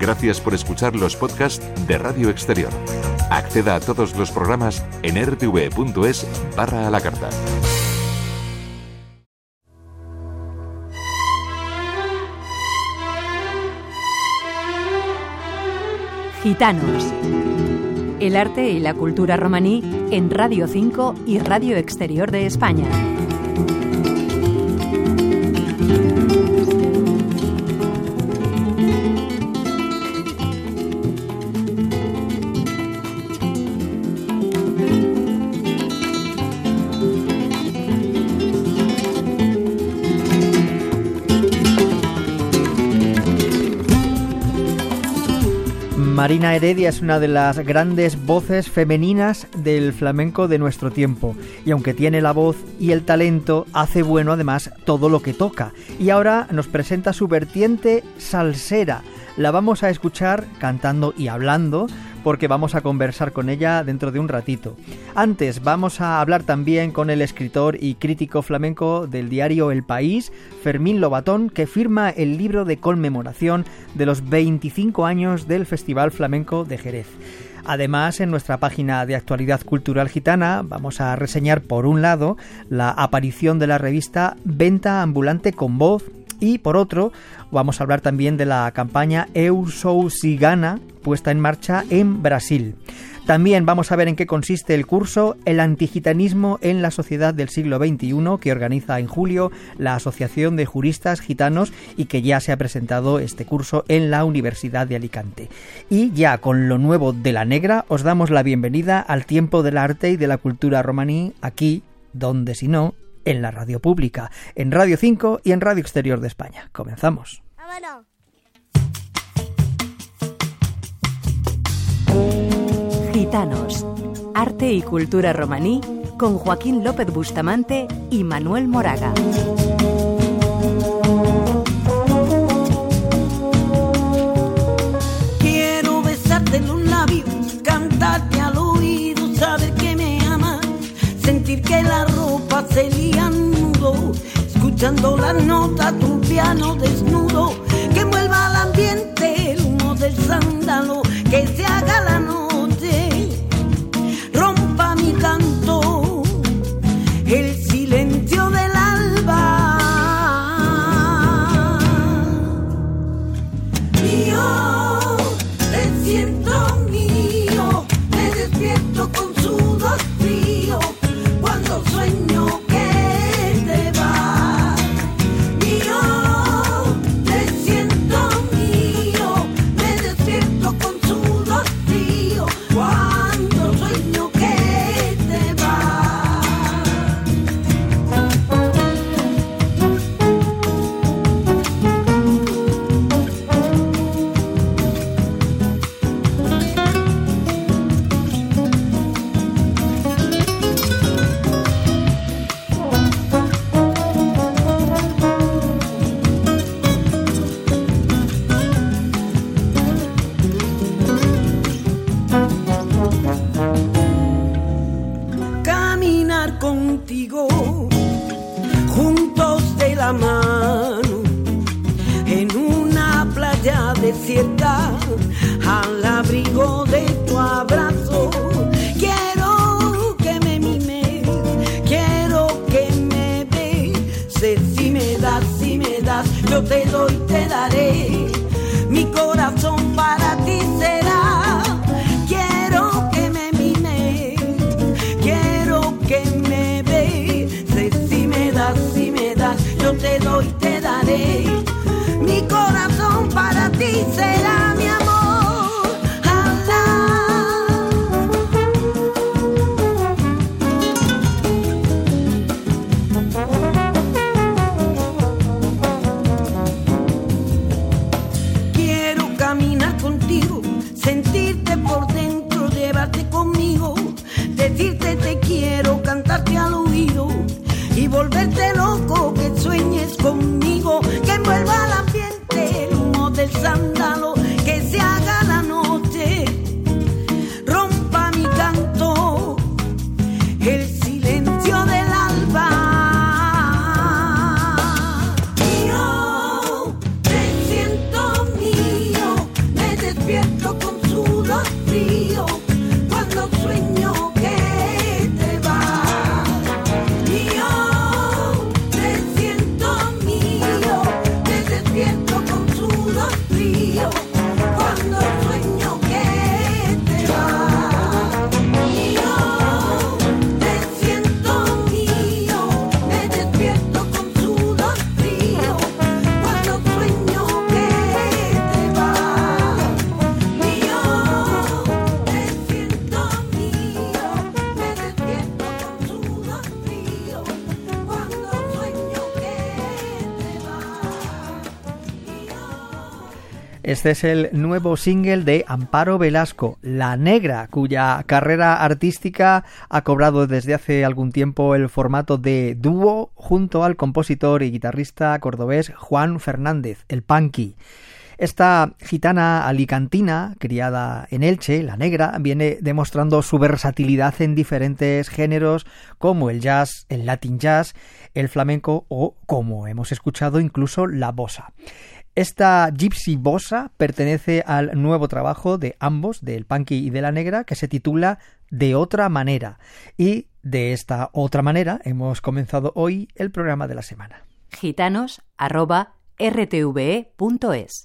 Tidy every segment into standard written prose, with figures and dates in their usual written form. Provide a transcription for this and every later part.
Gracias por escuchar los podcasts de Radio Exterior. Acceda a todos los programas en rtv.es/a la carta. Gitanos. El arte y la cultura romaní en Radio 5 y Radio Exterior de España. Marina Heredia es una de las grandes voces femeninas del flamenco de nuestro tiempo, y aunque tiene la voz y el talento, hace bueno además todo lo que toca. Y ahora nos presenta su vertiente salsera. La vamos a escuchar cantando y hablando, porque vamos a conversar con ella dentro de un ratito. Antes vamos a hablar también con el escritor y crítico flamenco del diario El País, Fermín Lobatón, que firma el libro de conmemoración de los 25 años del Festival Flamenco de Jerez. Además, en nuestra página de actualidad cultural gitana vamos a reseñar, por un lado, la aparición de la revista Venta Ambulante con Voz, y por otro, vamos a hablar también de la campaña Eu Sou Cigana, puesta en marcha en Brasil. También vamos a ver en qué consiste el curso El antigitanismo en la sociedad del siglo XXI, que organiza en julio la Asociación de Juristas Gitanos y que ya se ha presentado este curso en la Universidad de Alicante. Y ya con lo nuevo de La Negra, os damos la bienvenida al tiempo del arte y de la cultura romaní, aquí, donde si no, en la radio pública, en Radio 5 y en Radio Exterior de España. Comenzamos. ¡Vámonos! Gitanos. Arte y cultura romaní con Joaquín López Bustamante y Manuel Moraga. Quiero besarte en los labios, cantarte al oído, saber que me amas, sentir que la ropa se lía en nudo, escuchando las notas de un piano desnudo, que envuelva al ambiente el humo del sándalo, que se haga la noche, rompa mi canto, el silencio del alba. Mío, te siento mío, me despierto con sudor frío, cuando sueño que te vas. Mío, te siento mío, me despierto con sudor frío, cuando sueño que te vas. Caminar contigo, juntos de la mano, en una playa desierta, al abrigo de tu abrazo. Quiero que me mimes, quiero que me beses, si me das, yo te doy, te daré, mi corazón para ti será. Quiero que me mimes, quiero que me beses, si me das, yo te doy, te daré, mi corazón para ti será, mi amor. Quiero caminar contigo, sentirte por dentro, llevarte conmigo, decirte te quiero, cantarte al oído y volverte loco, que sueñes conmigo, que envuelva al ambiente el humo del sándalo, Este es el nuevo single de Amparo Velasco, La Negra, cuya carrera artística ha cobrado desde hace algún tiempo el formato de dúo junto al compositor y guitarrista cordobés Juan Fernández, el Punky. Esta gitana alicantina, criada en Elche, La Negra, viene demostrando su versatilidad en diferentes géneros como el jazz, el latin jazz, el flamenco o, como hemos escuchado, incluso la bossa. Esta Gypsy Bossa pertenece al nuevo trabajo de ambos, del Punky y de La Negra, que se titula De otra manera. Y de esta otra manera hemos comenzado hoy el programa de la semana. gitanos@rtve.es.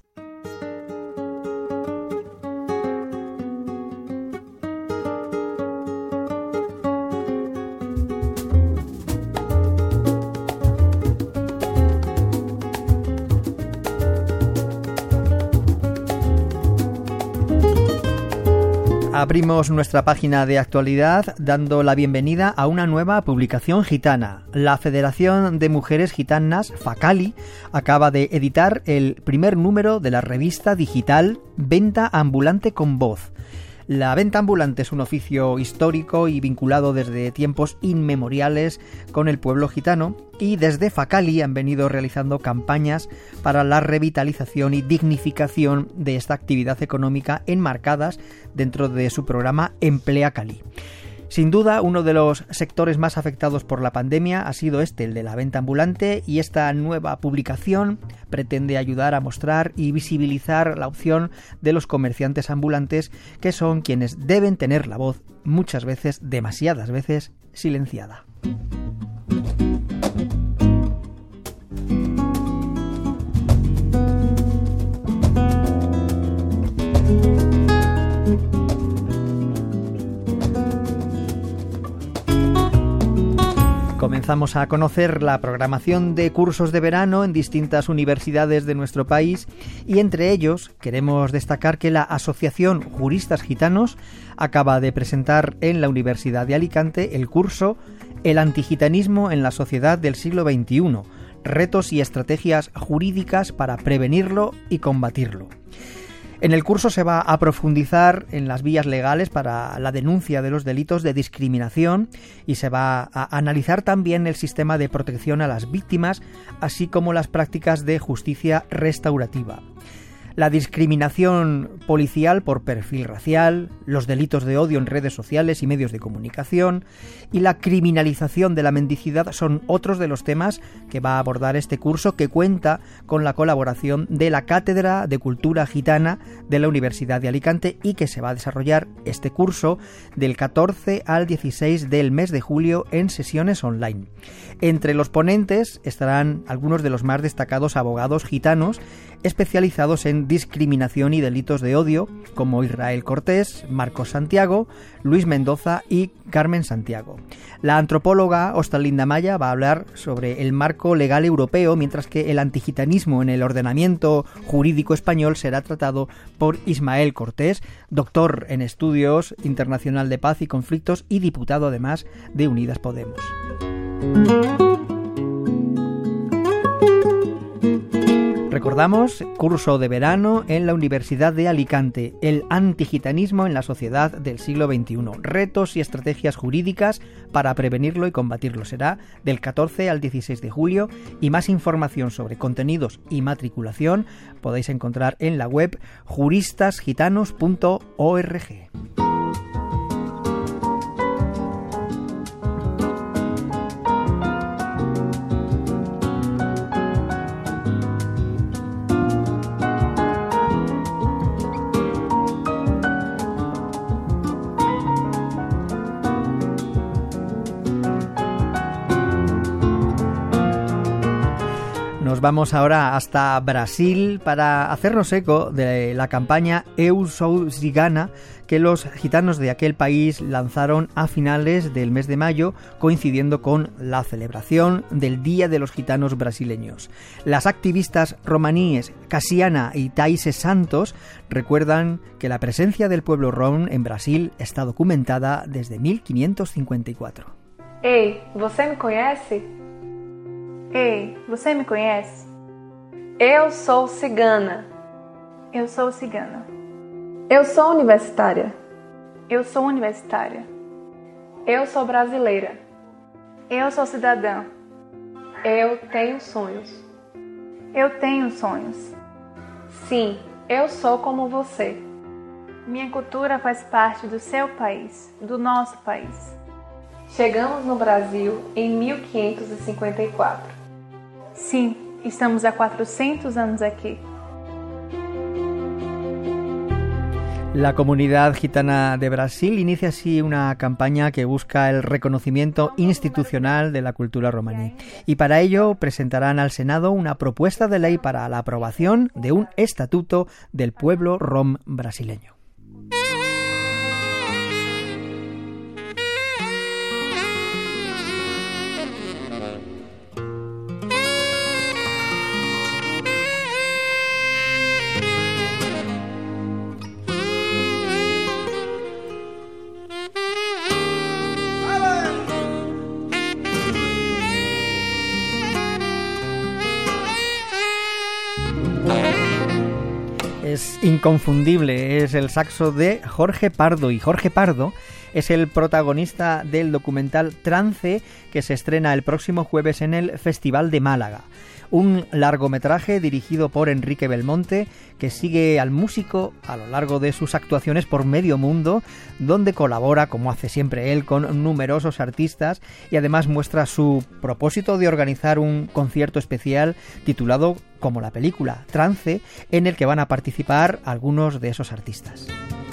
Abrimos nuestra página de actualidad dando la bienvenida a una nueva publicación gitana. La Federación de Mujeres Gitanas, FACALI, acaba de editar el primer número de la revista digital Venta Ambulante con Voz. La venta ambulante es un oficio histórico y vinculado desde tiempos inmemoriales con el pueblo gitano, y desde FACALI han venido realizando campañas para la revitalización y dignificación de esta actividad económica enmarcadas dentro de su programa Emplea Cali. Sin duda, uno de los sectores más afectados por la pandemia ha sido el de la venta ambulante, y esta nueva publicación pretende ayudar a mostrar y visibilizar la opción de los comerciantes ambulantes, que son quienes deben tener la voz, muchas veces, demasiadas veces, silenciada. Comenzamos a conocer la programación de cursos de verano en distintas universidades de nuestro país, y entre ellos queremos destacar que la Asociación Juristas Gitanos acaba de presentar en la Universidad de Alicante el curso El antigitanismo en la sociedad del siglo XXI, retos y estrategias jurídicas para prevenirlo y combatirlo. En el curso se va a profundizar en las vías legales para la denuncia de los delitos de discriminación, y se va a analizar también el sistema de protección a las víctimas, así como las prácticas de justicia restaurativa. La discriminación policial por perfil racial, los delitos de odio en redes sociales y medios de comunicación y la criminalización de la mendicidad son otros de los temas que va a abordar este curso, que cuenta con la colaboración de la Cátedra de Cultura Gitana de la Universidad de Alicante, y que se va a desarrollar este curso del 14 al 16 del mes de julio en sesiones online. Entre los ponentes estarán algunos de los más destacados abogados gitanos especializados en discriminación y delitos de odio, como Israel Cortés, Marcos Santiago, Luis Mendoza y Carmen Santiago. La antropóloga Ostalinda Maya va a hablar sobre el marco legal europeo, mientras que el antigitanismo en el ordenamiento jurídico español será tratado por Ismael Cortés, doctor en Estudios Internacional de Paz y Conflictos y diputado además de Unidas Podemos. Recordamos, curso de verano en la Universidad de Alicante, el antigitanismo en la sociedad del siglo XXI, retos y estrategias jurídicas para prevenirlo y combatirlo. Será del 14 al 16 de julio, y más información sobre contenidos y matriculación podéis encontrar en la web juristasgitanos.org. Nos vamos ahora hasta Brasil para hacernos eco de la campaña Eu Sou Cigana, que los gitanos de aquel país lanzaron a finales del mes de mayo, coincidiendo con la celebración del Día de los Gitanos brasileños. Las activistas romaníes Casiana y Thaise Santos recuerdan que la presencia del pueblo rom en Brasil está documentada desde 1554. Ei, você me conhece? Ei, você me conhece? Eu sou cigana. Eu sou cigana. Eu sou universitária. Eu sou universitária. Eu sou brasileira. Eu sou cidadã. Eu tenho sonhos. Eu tenho sonhos. Sim, eu sou como você. Minha cultura faz parte do seu país, do nosso país. Chegamos no Brasil em 1554. Sim, estamos há 400 anos aquí. La comunidad gitana de Brasil inicia así una campaña que busca el reconocimiento institucional de la cultura romaní. Y para ello presentarán al Senado una propuesta de ley para la aprobación de un estatuto del pueblo rom brasileño. Es inconfundible, es el saxo de Jorge Pardo, y Jorge Pardo es el protagonista del documental Trance, que se estrena el próximo jueves en el Festival de Málaga. Un largometraje dirigido por Enrique Belmonte que sigue al músico a lo largo de sus actuaciones por medio mundo, donde colabora, como hace siempre él, con numerosos artistas, y además muestra su propósito de organizar un concierto especial titulado como la película Trance, en el que van a participar algunos de esos artistas.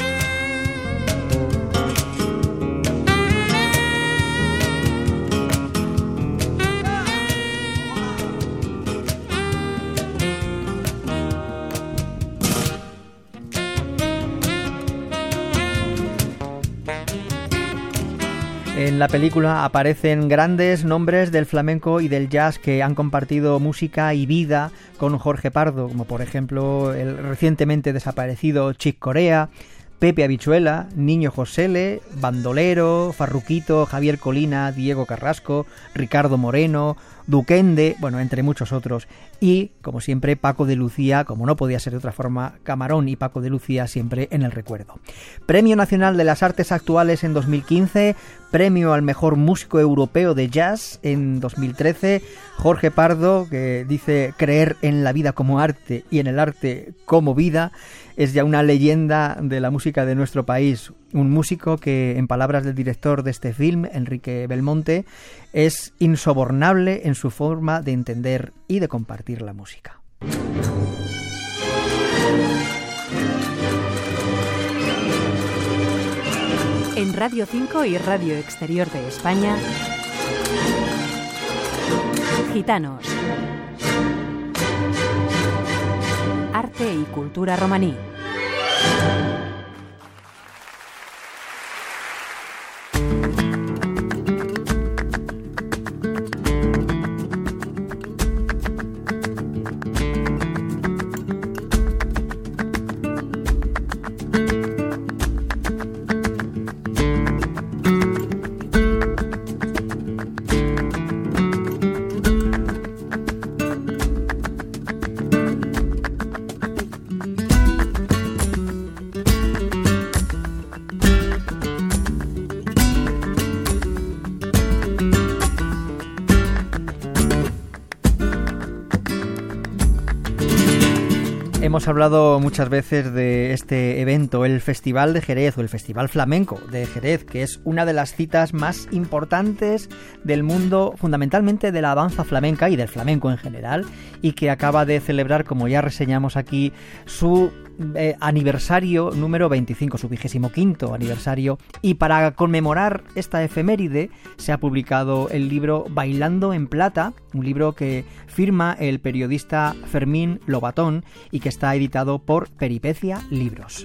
En la película aparecen grandes nombres del flamenco y del jazz que han compartido música y vida con Jorge Pardo, como por ejemplo el recientemente desaparecido Chick Corea, Pepe Habichuela, Niño Josele, Bandolero, Farruquito, Javier Colina, Diego Carrasco, Ricardo Moreno, Duquende, bueno, entre muchos otros. Y, como siempre, Paco de Lucía, como no podía ser de otra forma, Camarón y Paco de Lucía siempre en el recuerdo. Premio Nacional de las Artes Actuales en 2015, Premio al Mejor Músico Europeo de Jazz en 2013, Jorge Pardo, que dice creer en la vida como arte y en el arte como vida, es ya una leyenda de la música de nuestro país. Un músico que, en palabras del director de este film, Enrique Belmonte, es insobornable en su forma de entender y de compartir la música. En Radio 5 y Radio Exterior de España, Gitanos. Arte y cultura romaní. Hemos hablado muchas veces de este evento, el Festival de Jerez o el Festival Flamenco de Jerez, que es una de las citas más importantes del mundo, fundamentalmente de la danza flamenca y del flamenco en general, y que acaba de celebrar, como ya reseñamos aquí, su aniversario número 25, su 25º aniversario, y para conmemorar esta efeméride se ha publicado el libro Bailando en Plata, un libro que firma el periodista Fermín Lobatón y que está editado por Peripecia Libros.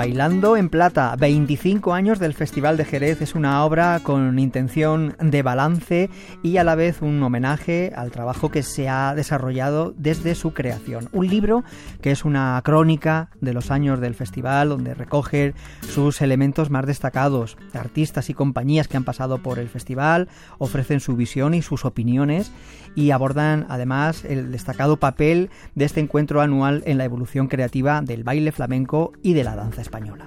Bailando en Plata, 25 años del Festival de Jerez. Es una obra con intención de balance y a la vez un homenaje al trabajo que se ha desarrollado desde su creación. Un libro que es una crónica de los años del festival, donde recoge sus elementos más destacados. Artistas y compañías que han pasado por el festival ofrecen su visión y sus opiniones y abordan además el destacado papel de este encuentro anual en la evolución creativa del baile flamenco y de la danza española.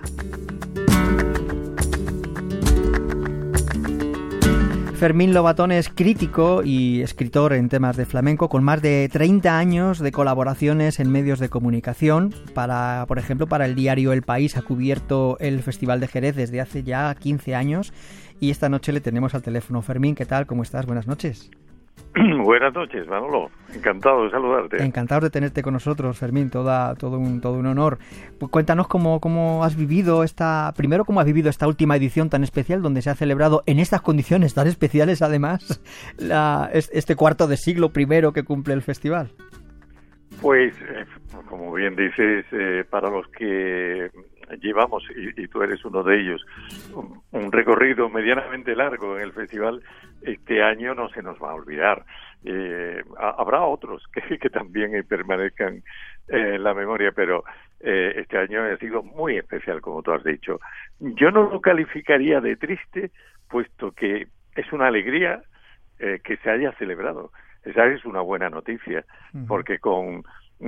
Fermín Lobatón es crítico y escritor en temas de flamenco con más de 30 años de colaboraciones en medios de comunicación. Por ejemplo, para el diario El País ha cubierto el Festival de Jerez desde hace ya 15 años y esta noche le tenemos al teléfono. Fermín, ¿qué tal? ¿Cómo estás? Buenas noches. Buenas noches, Manolo. Encantado de saludarte. Encantado de tenerte con nosotros, Fermín. Todo un honor. Pues cuéntanos cómo has vivido cómo has vivido esta última edición tan especial, donde se ha celebrado en estas condiciones tan especiales, además, este cuarto de siglo primero que cumple el festival. Pues, como bien dices, para los que llevamos, y tú eres uno de ellos, un recorrido medianamente largo en el festival, este año no se nos va a olvidar. Habrá otros que también permanezcan en la memoria, pero este año ha sido muy especial, como tú has dicho. Yo no lo calificaría de triste, puesto que es una alegría que se haya celebrado. Esa es una buena noticia, porque con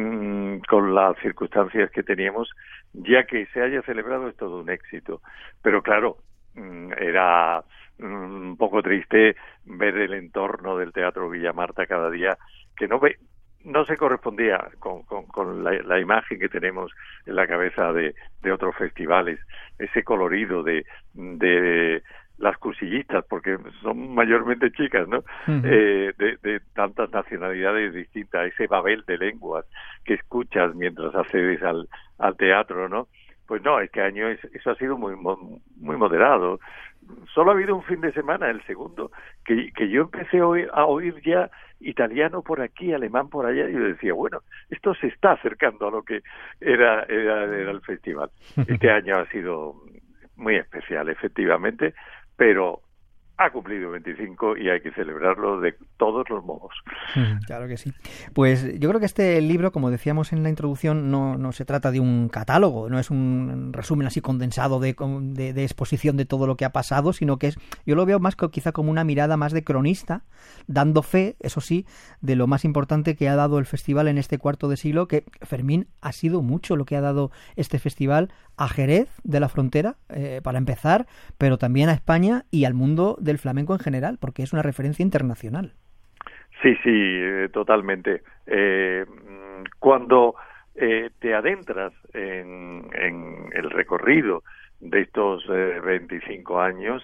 las circunstancias que teníamos, ya que se haya celebrado es todo un éxito. Pero claro, era un poco triste ver el entorno del Teatro Villa Marta cada día, que no se correspondía con la imagen que tenemos en la cabeza de otros festivales, ese colorido de las cursillistas, porque son mayormente chicas, ¿no? De tantas nacionalidades distintas, ese babel de lenguas que escuchas mientras accedes al teatro, ¿no? Pues no, este año eso ha sido muy moderado. Solo ha habido un fin de semana, el segundo, que yo empecé a oír ya italiano por aquí, alemán por allá, y yo decía, bueno, esto se está acercando a lo que era el festival. Este año ha sido muy especial, efectivamente, pero ha cumplido 25 y hay que celebrarlo de todos los modos. Claro que sí. Pues yo creo que este libro, como decíamos en la introducción, no se trata de un catálogo, no es un resumen así condensado de exposición de todo lo que ha pasado, sino que yo lo veo más quizá como una mirada más de cronista, dando fe, eso sí, de lo más importante que ha dado el festival en este cuarto de siglo, que, Fermín, ha sido mucho lo que ha dado este festival a Jerez de la Frontera, para empezar, pero también a España y al mundo del flamenco en general, porque es una referencia internacional. Sí, totalmente. Cuando te adentras en el recorrido de estos 25 años,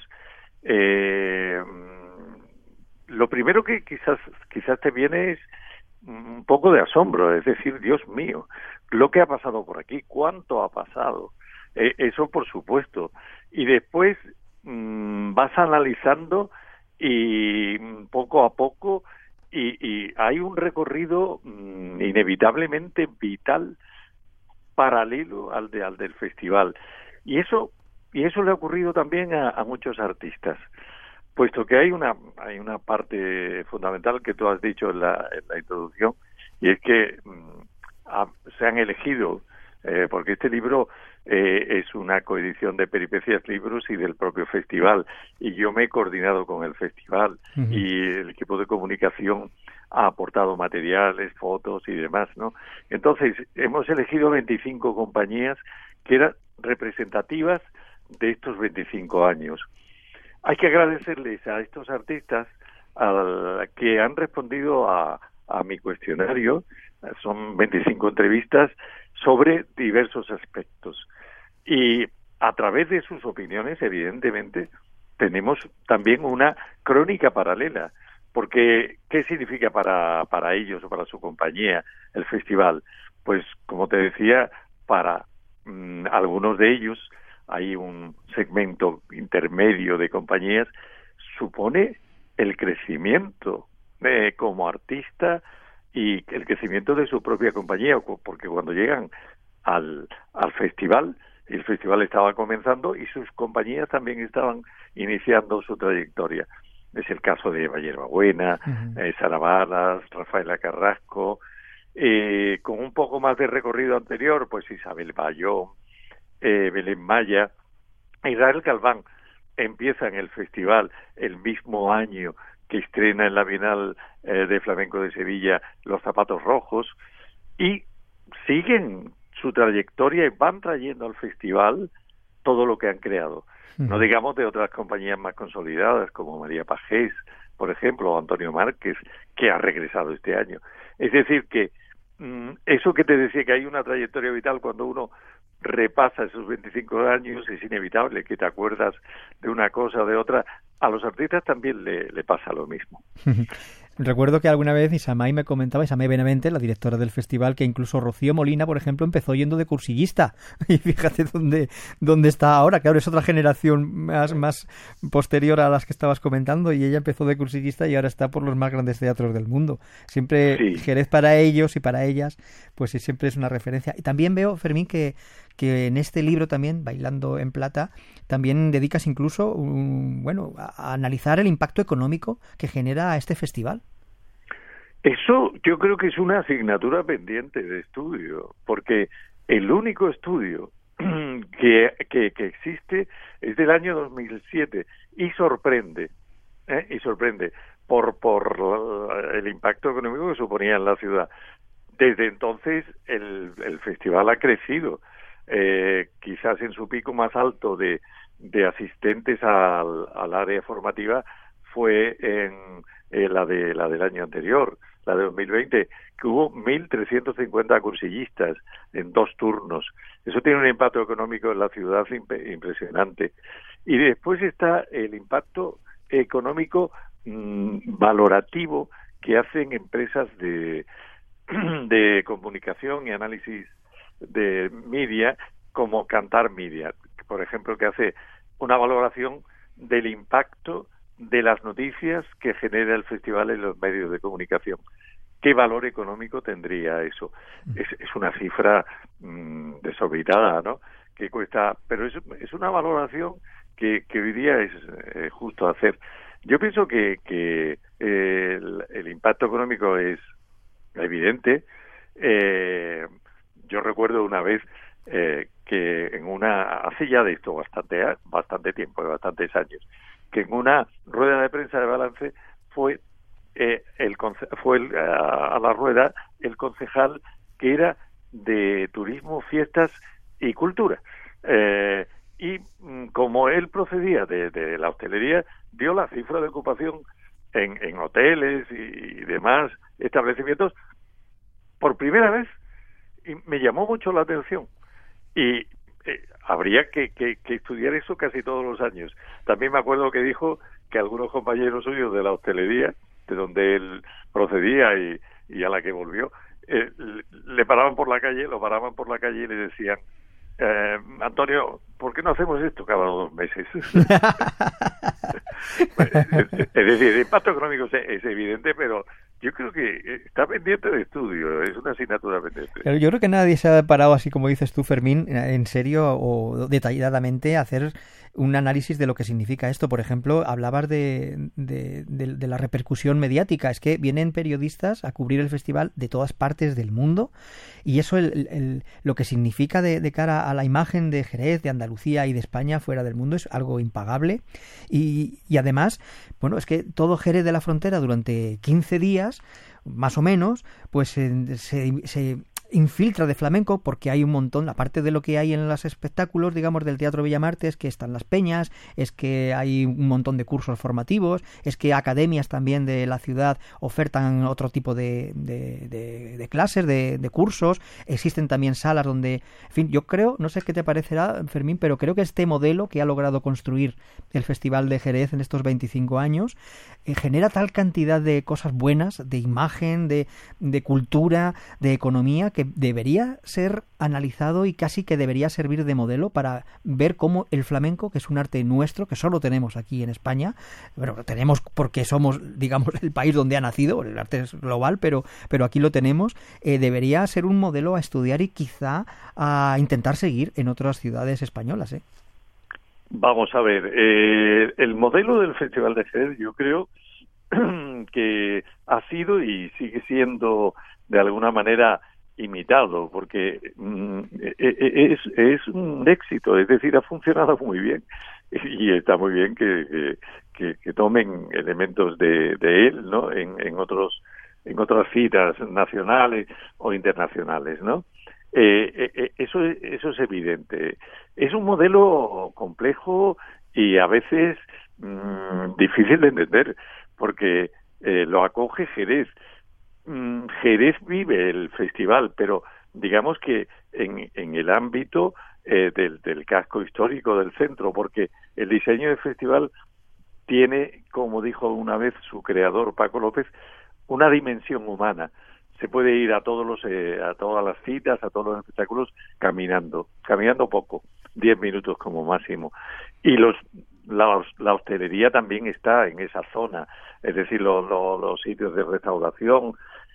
lo primero que quizás te viene es un poco de asombro, es decir, Dios mío, lo que ha pasado por aquí, cuánto ha pasado, eso por supuesto, y después vas analizando y poco a poco y hay un recorrido inevitablemente vital paralelo al del festival, y eso le ha ocurrido también a muchos artistas, puesto que hay una parte fundamental que tú has dicho en la introducción, y es que se han elegido, porque este libro es una coedición de Peripecias Libros y del propio festival, y yo me he coordinado con el festival, y el equipo de comunicación ha aportado materiales, fotos y demás, ¿no? Entonces, hemos elegido 25 compañías que eran representativas de estos 25 años. Hay que agradecerles a estos artistas que han respondido a mi cuestionario. Son 25 entrevistas sobre diversos aspectos. Y a través de sus opiniones, evidentemente, tenemos también una crónica paralela. Porque, ¿qué significa para ellos o para su compañía el festival? Pues, como te decía, para algunos de ellos hay un segmento intermedio de compañías, supone el crecimiento como artista y el crecimiento de su propia compañía, porque cuando llegan al festival el festival estaba comenzando y sus compañías también estaban iniciando su trayectoria. Es el caso de Eva Hierbabuena, Sara Balas, Rafaela Carrasco, con un poco más de recorrido anterior, pues Isabel Bayón, Belén Maya, Israel Galván empieza en el festival el mismo año que estrena en la Bienal de Flamenco de Sevilla Los Zapatos Rojos, y siguen su trayectoria y van trayendo al festival todo lo que han creado. No digamos de otras compañías más consolidadas como María Pajés, por ejemplo, o Antonio Márquez, que ha regresado este año. Es decir, que eso que te decía, que hay una trayectoria vital cuando uno repasa esos 25 años, es inevitable que te acuerdas de una cosa o de otra. A los artistas también le pasa lo mismo. Recuerdo que alguna vez Isamay me comentaba, Isamay Benavente, la directora del festival, que incluso Rocío Molina, por ejemplo, empezó yendo de cursillista. Y fíjate dónde está ahora, que ahora es otra generación más posterior a las que estabas comentando, y ella empezó de cursillista y ahora está por los más grandes teatros del mundo. Siempre sí. Jerez para ellos y para ellas, pues siempre es una referencia. Y también veo, Fermín, que en este libro también, Bailando en Plata, también dedicas incluso a analizar el impacto económico que genera este festival. Eso yo creo que es una asignatura pendiente de estudio, porque el único estudio que existe es del año 2007 y sorprende por el impacto económico que suponía en la ciudad. Desde entonces el festival ha crecido. Quizás en su pico más alto de asistentes al área formativa fue en la del año anterior, la de 2020, que hubo 1.350 cursillistas en 2 turnos. Eso tiene un impacto económico en la ciudad impresionante. Y después está el impacto económico valorativo que hacen empresas de comunicación y análisis de media, como Cantar Media, por ejemplo, que hace una valoración del impacto de las noticias que genera el festival en los medios de comunicación. ¿Qué valor económico tendría eso? Es una cifra desorbitada, ¿no? Que cuesta, pero es una valoración que hoy día es justo hacer. Yo pienso que el impacto económico es evidente. Yo recuerdo una vez que hace ya de esto bastante tiempo, bastantes años, que en una rueda de prensa de balance fue a la rueda el concejal que era de turismo, fiestas y cultura. Y como él procedía de la hostelería, dio la cifra de ocupación en hoteles y demás establecimientos por primera vez, y me llamó mucho la atención. Y habría que estudiar eso casi todos los años. También me acuerdo que dijo que algunos compañeros suyos de la hostelería, de donde él procedía y a la que volvió, lo paraban por la calle y le decían: Antonio, ¿por qué no hacemos esto cada 2 meses? Es decir, el impacto económico es evidente, pero yo creo que está pendiente de estudio, es una asignatura pendiente. Pero yo creo que nadie se ha parado, así como dices tú, Fermín, en serio o detalladamente a hacer un análisis de lo que significa esto. Por ejemplo, hablabas de la repercusión mediática. Es que vienen periodistas a cubrir el festival de todas partes del mundo, y eso lo que significa de cara a la imagen de Jerez, de Andalucía y de España fuera del mundo es algo impagable. Y además, bueno, es que todo Jerez de la Frontera durante 15 días, más o menos, pues se infiltra de flamenco, porque hay un montón, aparte de lo que hay en los espectáculos, digamos, del Teatro Villamarte, es que están las peñas, es que hay un montón de cursos formativos, es que academias también de la ciudad ofertan otro tipo de clases, de cursos, existen también salas donde, en fin, yo creo, no sé qué te parecerá, Fermín, pero creo que este modelo que ha logrado construir el Festival de Jerez en estos 25 años genera tal cantidad de cosas buenas, de imagen, de cultura, de economía, que debería ser analizado y casi que debería servir de modelo para ver cómo el flamenco, que es un arte nuestro, que solo tenemos aquí en España, bueno, lo tenemos porque somos, digamos, el país donde ha nacido, el arte es global, pero aquí lo tenemos, debería ser un modelo a estudiar y quizá a intentar seguir en otras ciudades españolas, ¿eh? Vamos a ver, el modelo del Festival de Jerez, yo creo que ha sido y sigue siendo de alguna manera imitado, porque es un éxito, es decir, ha funcionado muy bien y está muy bien que tomen elementos de él, ¿no? En otras citas nacionales o internacionales, ¿no? Eso es evidente. Es un modelo complejo y a veces difícil de entender, porque lo acoge Jerez. Jerez vive el festival, pero digamos que en el ámbito del casco histórico del centro, porque el diseño del festival tiene, como dijo una vez su creador Paco López, una dimensión humana. Se puede ir a todas las citas, a todos los espectáculos caminando poco, 10 minutos como máximo. Y la hostelería también está en esa zona, es decir, los sitios de restauración.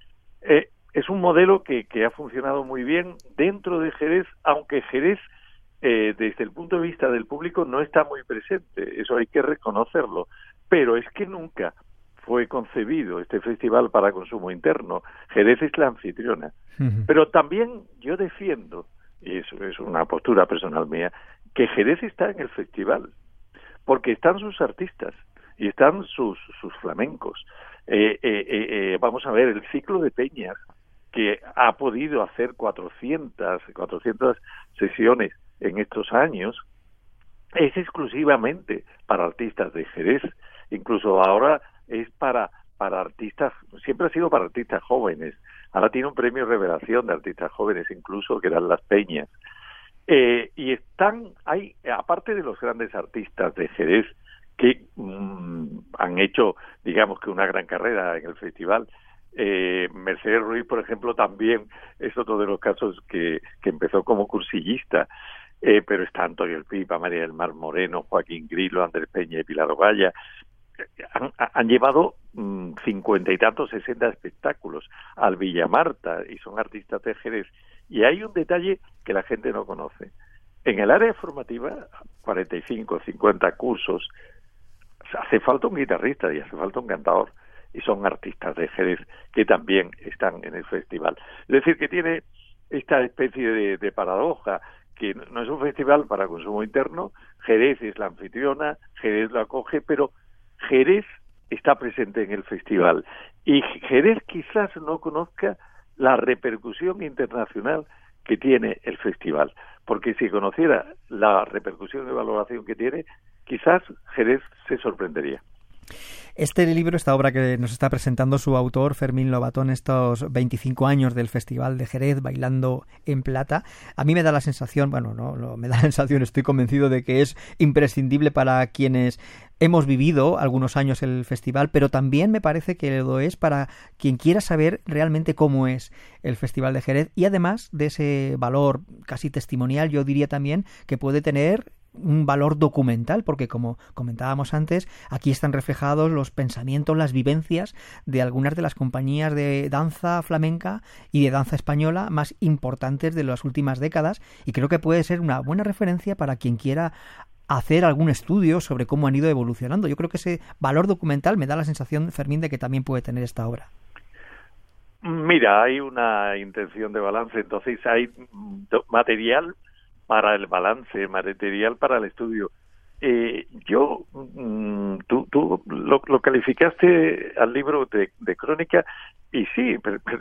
Es un modelo que ha funcionado muy bien dentro de Jerez, aunque Jerez, desde el punto de vista del público, no está muy presente, eso hay que reconocerlo, pero es que nunca fue concebido este festival para consumo interno. Jerez es la anfitriona. Uh-huh. Pero también yo defiendo, y eso es una postura personal mía, que Jerez está en el festival, porque están sus artistas y están sus flamencos. Vamos a ver, el ciclo de peñas, que ha podido hacer 400 sesiones en estos años, es exclusivamente para artistas de Jerez. Incluso ahora es para artistas, siempre ha sido para artistas jóvenes. Ahora tiene un premio Revelación de artistas jóvenes, incluso, que dan las peñas. Y hay, aparte de los grandes artistas de Jerez, que han hecho, digamos, que una gran carrera en el festival. Mercedes Ruiz, por ejemplo, también es otro de los casos que empezó como cursillista, pero está Antonio El Pipa, María del Mar Moreno, Joaquín Grilo, Andrés Peña y Pilar Ovalla. Han llevado 50 y tantos, 60 espectáculos al Villamarta, y son artistas de Jerez. Y hay un detalle que la gente no conoce. En el área formativa, 45, 50 cursos, hace falta un guitarrista y hace falta un cantador, y son artistas de Jerez que también están en el festival. Es decir, que tiene esta especie de paradoja, que no es un festival para consumo interno. Jerez es la anfitriona, Jerez lo acoge, pero Jerez está presente en el festival, y Jerez quizás no conozca la repercusión internacional que tiene el festival, porque si conociera la repercusión y valoración que tiene, quizás Jerez se sorprendería. Este libro, esta obra que nos está presentando su autor, Fermín Lobatón, estos 25 años del Festival de Jerez, Bailando en Plata, a mí me da la sensación, me da la sensación, estoy convencido de que es imprescindible para quienes hemos vivido algunos años el festival, pero también me parece que lo es para quien quiera saber realmente cómo es el Festival de Jerez, y además de ese valor casi testimonial, yo diría también que puede tener un valor documental, porque como comentábamos antes, aquí están reflejados los pensamientos, las vivencias de algunas de las compañías de danza flamenca y de danza española más importantes de las últimas décadas, y creo que puede ser una buena referencia para quien quiera hacer algún estudio sobre cómo han ido evolucionando. Yo creo que ese valor documental me da la sensación, Fermín, de que también puede tener esta obra. Mira, hay una intención de balance, entonces hay material para el balance, material para el estudio. Tú lo calificaste al libro de crónica, y sí,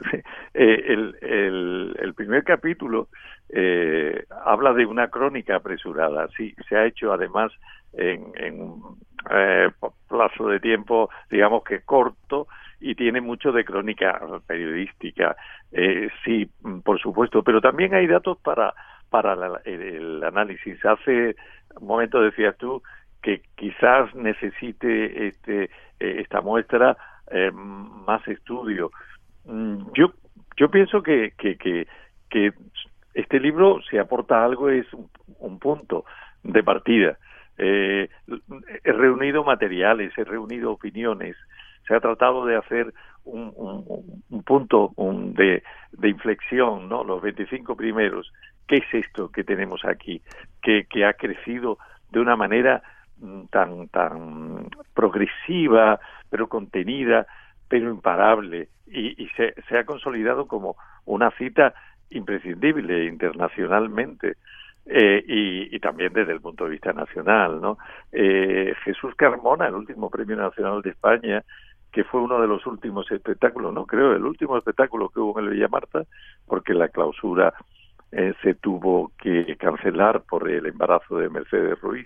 el primer capítulo habla de una crónica apresurada. Sí, se ha hecho además en un plazo de tiempo, digamos que corto, y tiene mucho de crónica periodística. Sí, por supuesto, pero también hay datos para el análisis. Hace un momento decías tú que quizás necesite esta muestra más estudio. Yo pienso que que este libro, si aporta algo, es un punto de partida. He reunido materiales, he reunido opiniones, se ha tratado de hacer un punto de inflexión, ¿no? Los 25 primeros. ¿Qué es esto que tenemos aquí? Que ha crecido de una manera tan progresiva, pero contenida, pero imparable, y se ha consolidado como una cita imprescindible internacionalmente, y también desde el punto de vista nacional, ¿no? Jesús Carmona, el último Premio Nacional de España, que fue uno de los últimos espectáculos, no creo, el último espectáculo que hubo en el Villamarta, porque la clausura se tuvo que cancelar por el embarazo de Mercedes Ruiz.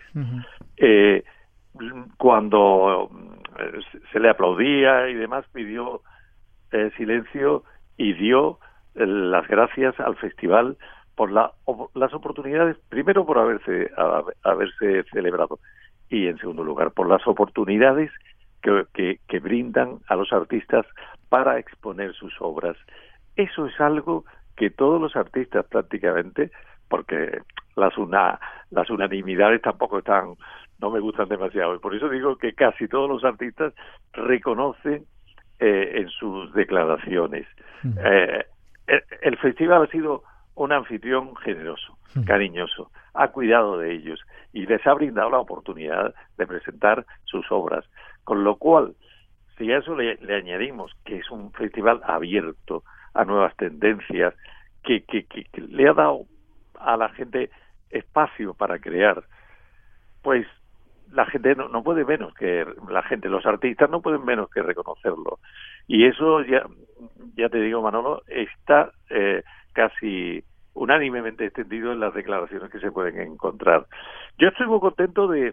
Cuando se le aplaudía y demás, pidió silencio y dio las gracias al festival por las oportunidades, primero por haberse celebrado, y en segundo lugar por las oportunidades que brindan a los artistas para exponer sus obras. Eso es algo que todos los artistas prácticamente, porque las unanimidades tampoco no me gustan demasiado, y por eso digo que casi todos los artistas reconocen en sus declaraciones. El festival ha sido un anfitrión generoso, cariñoso, ha cuidado de ellos y les ha brindado la oportunidad de presentar sus obras, con lo cual, si a eso le añadimos que es un festival abierto a nuevas tendencias, que le ha dado a la gente espacio para crear, pues la gente no puede menos que los artistas no pueden menos que reconocerlo, y eso ya te digo, Manolo, está casi unánimemente extendido en las declaraciones que se pueden encontrar. Yo estoy muy contento de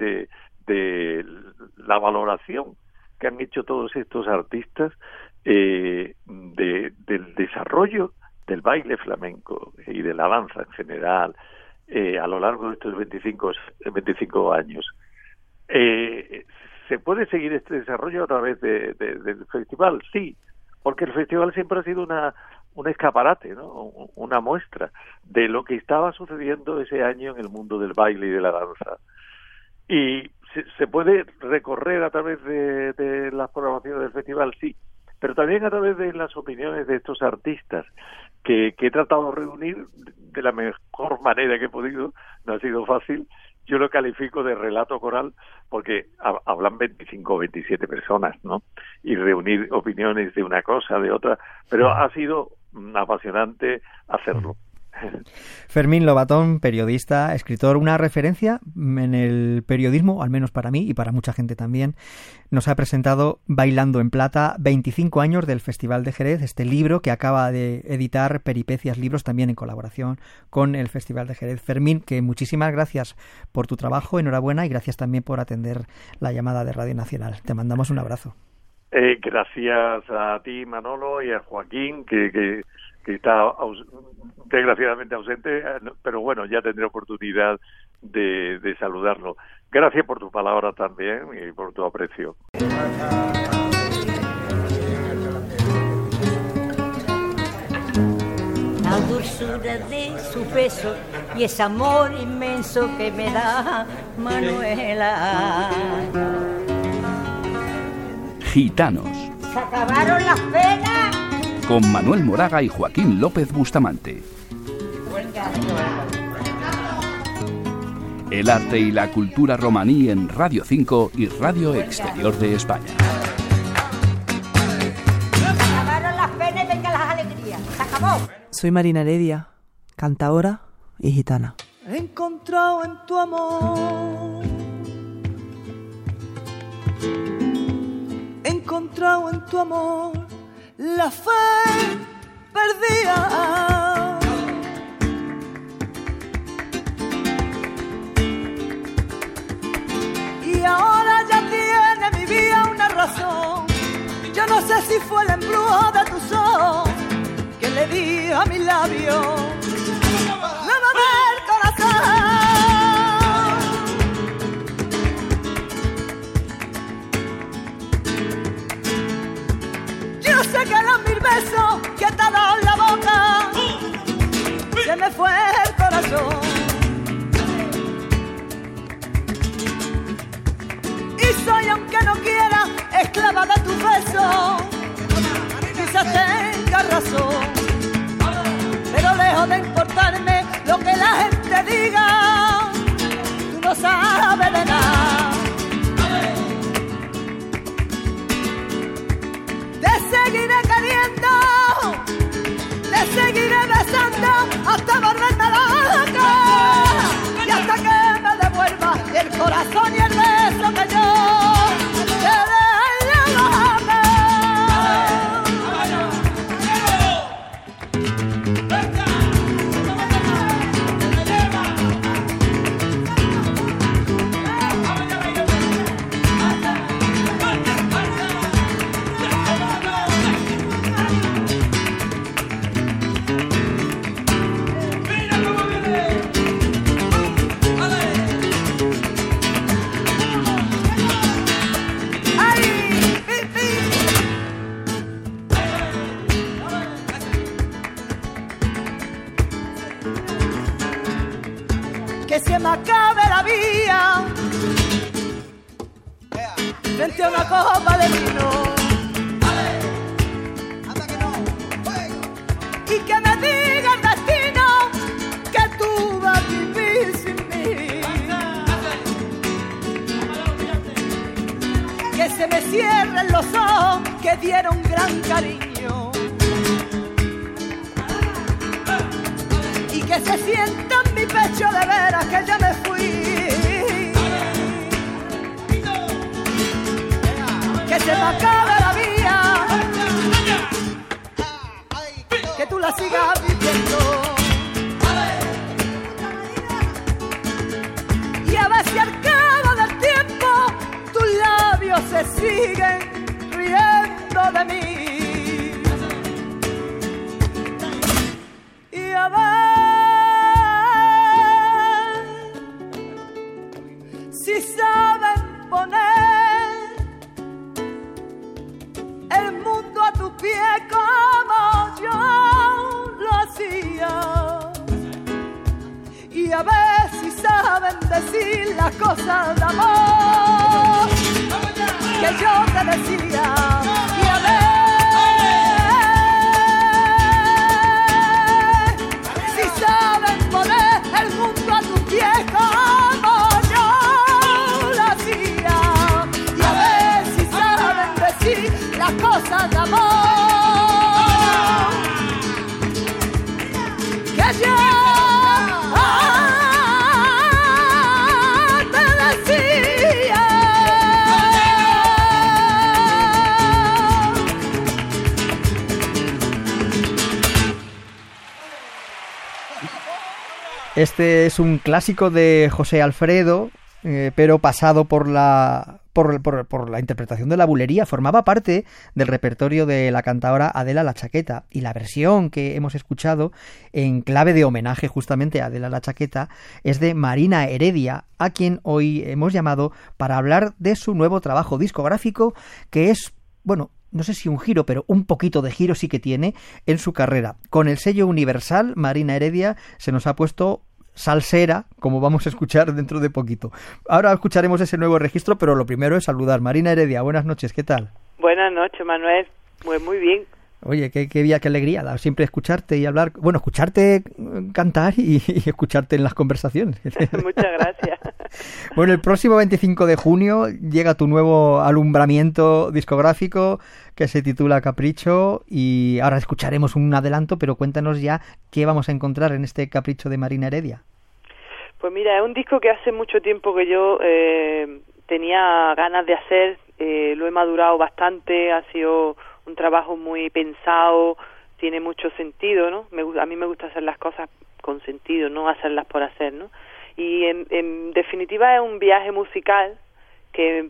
la valoración que han hecho todos estos artistas del desarrollo del baile flamenco y de la danza en general a lo largo de estos 25 años. ¿Se puede seguir este desarrollo a través del festival? Sí, porque el festival siempre ha sido un escaparate, ¿no? Una muestra de lo que estaba sucediendo ese año en el mundo del baile y de la danza. Y se puede recorrer a través de las programaciones del festival, sí, pero también a través de las opiniones de estos artistas que he tratado de reunir de la mejor manera que he podido. No ha sido fácil. Yo lo califico de relato coral porque hablan 25 o 27 personas, ¿no? Y reunir opiniones de una cosa, de otra, pero ha sido apasionante hacerlo. Fermín Lobatón, periodista, escritor, una referencia en el periodismo, al menos para mí y para mucha gente también, nos ha presentado Bailando en Plata, 25 años del Festival de Jerez, este libro que acaba de editar Peripecias Libros, también en colaboración con el Festival de Jerez. Fermín, que muchísimas gracias por tu trabajo, enhorabuena, y gracias también por atender la llamada de Radio Nacional. Te mandamos un abrazo. Gracias a ti, Manolo, y a Joaquín, que está desgraciadamente ausente, pero bueno, ya tendré oportunidad de saludarlo. Gracias por tu palabra también y por tu aprecio. La dulzura de su beso y ese amor inmenso que me da Manuela. Gitanos. Se acabaron las penas. Con Manuel Moraga y Joaquín López Bustamante. El arte y la cultura romaní en Radio 5 y Radio Exterior de España. Se acabaron las penas y vengan las alegrías. Se acabó. Soy Marina Heredia, cantaora y gitana. He encontrado en tu amor, he encontrado en tu amor la fe perdida. Y ahora ya tiene mi vida una razón. Yo no sé si fue el embrujo de tus ojos que le di a mi labio. Lávame el corazón. Yo sé que los 1000 besos que te han dado en la boca se me fue el corazón. Y soy, aunque no quiera, esclava de tu beso. Quizás tenga razón, pero lejos de importarme lo que la gente diga, tú no sabes de nada. Te seguiré queriendo, te seguiré besando hasta volverme loca, y hasta que me devuelva el corazón y el beso que yo te regalé. Que se me acabe la vida frente a una copa de vino, y que me diga el destino que tú vas a vivir sin mí, que se me cierren los ojos que dieron gran cariño, y que se sienta en mi pecho de veras que ya me fui, que se me acabe la vida, que tú la sigas viviendo, y a ver si al cabo del tiempo tus labios se siguen riendo de mí, y a ver si saben poner el mundo a tus pies como yo lo hacía, y a ver si saben decir las cosas de amor que yo te decía, y a ver si saben poner el mundo a tus pies como yo lo hacía, y a ver si saben decir las cosas de amor que yo te decía. Este es un clásico de José Alfredo, pero pasado por la interpretación de la bulería. Formaba parte del repertorio de la cantaora Adela La Chaqueta, y la versión que hemos escuchado en clave de homenaje justamente a Adela La Chaqueta es de Marina Heredia, a quien hoy hemos llamado para hablar de su nuevo trabajo discográfico, que es, bueno, no sé si un giro, pero un poquito de giro sí que tiene en su carrera. Con el sello Universal, Marina Heredia se nos ha puesto salsera, como vamos a escuchar dentro de poquito. Ahora escucharemos ese nuevo registro, pero lo primero es saludar. Marina Heredia, buenas noches, ¿qué tal? Buenas noches, Manuel. Pues muy bien. Oye, qué alegría siempre escucharte y hablar, bueno, escucharte cantar y escucharte en las conversaciones. Muchas gracias. Bueno, el próximo 25 de junio llega tu nuevo alumbramiento discográfico que se titula Capricho, y ahora escucharemos un adelanto, pero cuéntanos ya qué vamos a encontrar en este Capricho de Marina Heredia. Pues mira, es un disco que hace mucho tiempo que yo tenía ganas de hacer, lo he madurado bastante, ha sido un trabajo muy pensado, tiene mucho sentido, ¿no? A mí me gusta hacer las cosas con sentido, no hacerlas por hacer, ¿no? Y en definitiva es un viaje musical que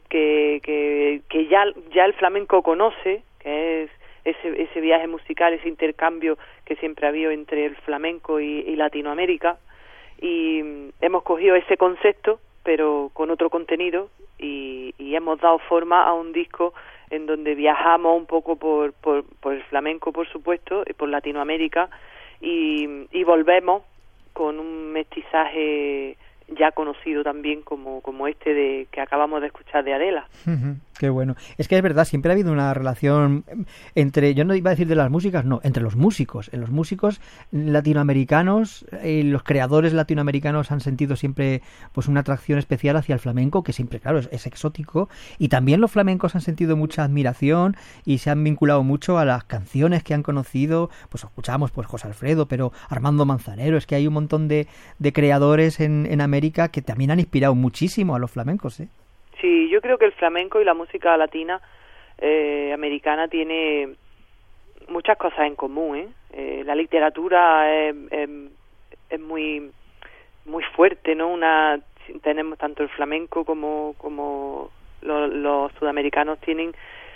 ya el flamenco conoce, que es ese viaje musical, ese intercambio que siempre ha habido entre el flamenco y Latinoamérica, y hemos cogido ese concepto pero con otro contenido, y hemos dado forma a un disco en donde viajamos un poco por el flamenco, por supuesto, y por Latinoamérica, y volvemos con un mestizaje ya conocido también como este que acabamos de escuchar de Adela. Qué bueno. Es que es verdad, siempre ha habido una relación entre, yo no iba a decir de las músicas, no, entre los músicos. En los músicos latinoamericanos, los creadores latinoamericanos han sentido siempre pues una atracción especial hacia el flamenco, que siempre, claro, es exótico, y también los flamencos han sentido mucha admiración y se han vinculado mucho a las canciones que han conocido. Pues escuchamos pues José Alfredo, pero Armando Manzanero, es que hay un montón de creadores en América que también han inspirado muchísimo a los flamencos, ¿eh? Sí, yo creo que el flamenco y la música latina americana tiene muchas cosas en común, ¿eh? La literatura es muy muy fuerte, ¿no? Tenemos tanto el flamenco como los sudamericanos tienen